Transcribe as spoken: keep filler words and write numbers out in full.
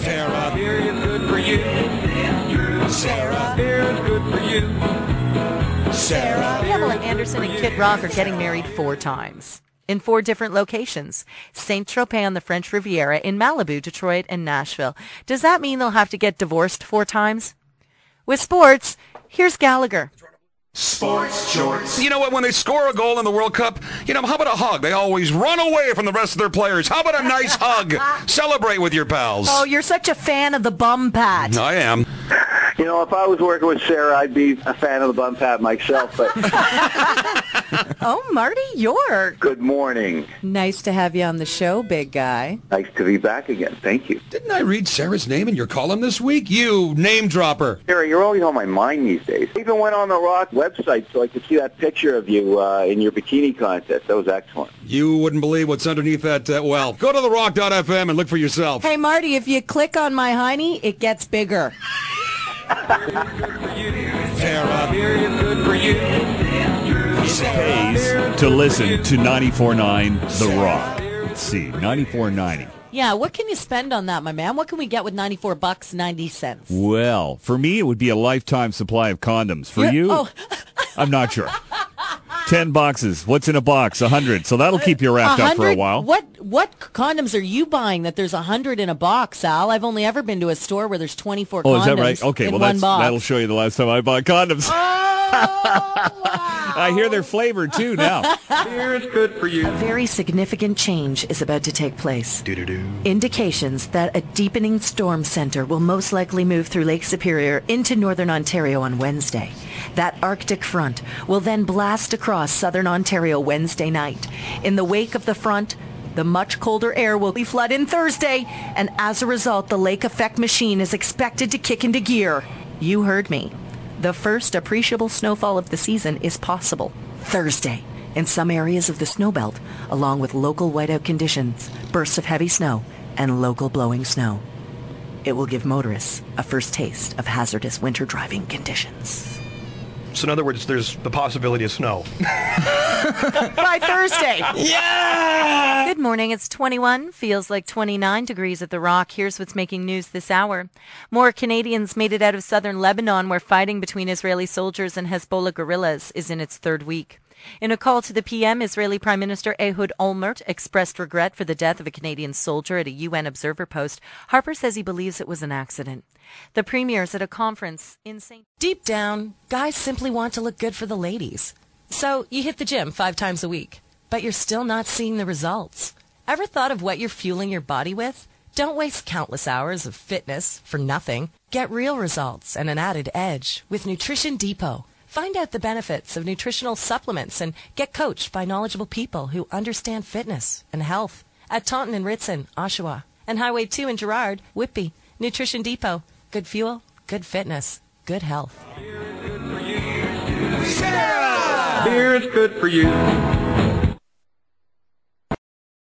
Sarah, beer is good for you. Sarah, beer is good for you. Sarah, Pamela Anderson and Kid Rock are getting married four times in four different locations. Saint-Tropez on the French Riviera, in Malibu, Detroit, and Nashville. Does that mean they'll have to get divorced four times? With sports, here's Gallagher. Sports shorts. You know what? When they score a goal in the World Cup, you know, how about a hug? They always run away from the rest of their players. How about a nice hug? Celebrate with your pals. Oh, you're such a fan of the bum pat. I am. You know, if I was working with Sarah, I'd be a fan of the bum pat myself. But Oh, Marty York. good morning. Nice to have you on the show, big guy. Nice to be back again. Thank you. Didn't I read Sarah's name in your column this week? You name dropper. Sarah, you're always on my mind these days. I even went on the Rock website so I could see that picture of you uh, in your bikini contest. That was excellent. You wouldn't believe what's underneath that uh, well. Go to the rock dot f m and look for yourself. Hey, Marty, if you click on my hiney, it gets bigger. Sarah, beer is good for you. It pays to listen to ninety-four point nine The Rock. Let's see, ninety-four ninety. Yeah, what can you spend on that, my man? What can we get with ninety-four bucks ninety cents? Well, for me, it would be a lifetime supply of condoms. For Yeah, you, oh. I'm not sure. Ten boxes. What's in a box? A hundred. So that'll keep you wrapped up for a while. What what condoms are you buying that there's a hundred in a box, Al? I've only ever been to a store where there's twenty-four Oh, condoms is that right? Okay, in well, one that's, box. that'll show you the last time I bought condoms. Oh, wow. I hear they're flavored, too, now. Beer is good for you. A very significant change is about to take place. Indications that a deepening storm center will most likely move through Lake Superior into northern Ontario on Wednesday. That Arctic front will then blast across southern Ontario Wednesday night. In the wake of the front, the much colder air will be flood in Thursday, and as a result, the lake effect machine is expected to kick into gear. You heard me. The first appreciable snowfall of the season is possible Thursday in some areas of the snowbelt, along with local whiteout conditions, bursts of heavy snow, and local blowing snow. It will give motorists a first taste of hazardous winter driving conditions. So in other words, there's the possibility of snow. By Thursday. Yeah! Good morning. It's twenty-one. Feels like twenty-nine degrees at the Rock. Here's what's making news this hour. More Canadians made it out of southern Lebanon, where fighting between Israeli soldiers and Hezbollah guerrillas is in its third week. In a call to the P M, Israeli Prime Minister Ehud Olmert expressed regret for the death of a Canadian soldier at a U N observer post. Harper says he believes it was an accident. The Premier's at a conference in Saint Deep down, guys simply want to look good for the ladies. So you hit the gym five times a week, but you're still not seeing the results. Ever thought of what you're fueling your body with? Don't waste countless hours of fitness for nothing. Get real results and an added edge with Nutrition Depot. Find out the benefits of nutritional supplements and get coached by knowledgeable people who understand fitness and health. At Taunton and Ritson, Oshawa, and Highway two in Girard, Whitby. Nutrition Depot. Good fuel, good fitness, good health. Sarah! Beer is good for you.